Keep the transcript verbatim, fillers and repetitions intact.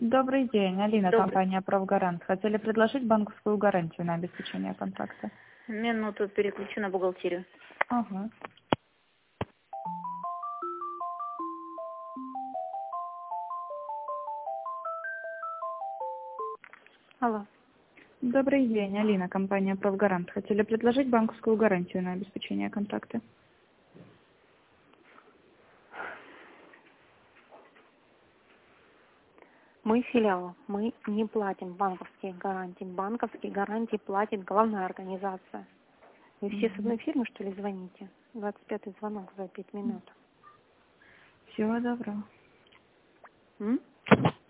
Добрый день, Алина, Добрый. компания «Правгарант». Хотели предложить банковскую гарантию на обеспечение контракта. Минуту переключу на бухгалтерию. Ага. Алло. Добрый день, Алина, компания «Правгарант». Хотели предложить банковскую гарантию на обеспечение контракта. Мы филиал, мы не платим банковские гарантии. Банковские гарантии платит главная организация. Вы все с одной фирмы, что ли, звоните? двадцать пятый звонок за пять минут. Всего доброго. М?